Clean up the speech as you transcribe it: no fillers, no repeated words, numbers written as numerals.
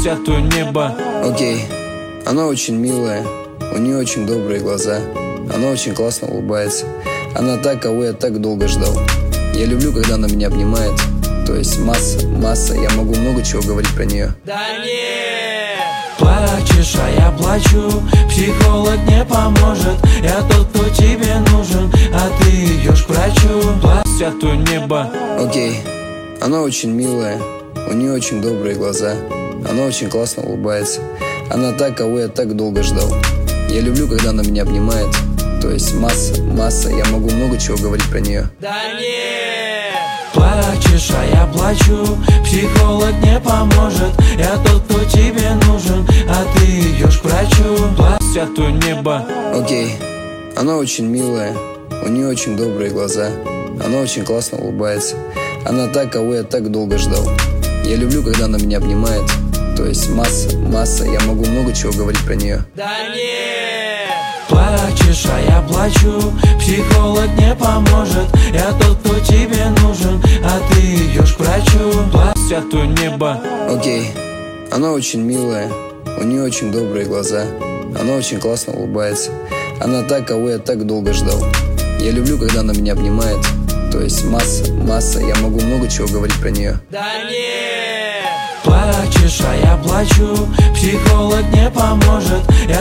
это небо. Окей, она очень милая, у нее очень добрые глаза. Она очень классно улыбается. Она та, кого я так долго ждал. Я люблю, когда она меня обнимает. То есть масса, я могу много чего говорить про нее. Да не! Плачешь, а я плачу, психолог не поможет. Я тот, кто тебе нужен, а ты идешь к врачу. Это небо. Окей, она очень милая, у нее очень добрые глаза. Она очень классно улыбается. Она та, кого я так долго ждал. Я люблю, когда она меня обнимает. То есть масса, я могу много чего говорить про нее. Да не! Плачешь, а я плачу, психолог не поможет. Я тот, кто тебе нужен, а ты идешь к врачу. Это небо. Окей, она очень милая, у нее очень добрые глаза. Она очень классно улыбается. Она та, кого я так долго ждал. Я люблю, когда она меня обнимает. То есть масса, я могу много чего говорить про нее. Да не! Плачешь, а я плачу, психолог не поможет. Я тот, кто тебе нужен, а ты идешь к врачу. Это небо. Окей, она очень милая, у нее очень добрые глаза. Она очень классно улыбается. Она та, кого я так долго ждал. Я люблю, когда она меня обнимает. То есть масса, я могу много чего говорить про нее. Да не! Плачешь, а я плачу, психолог не поможет.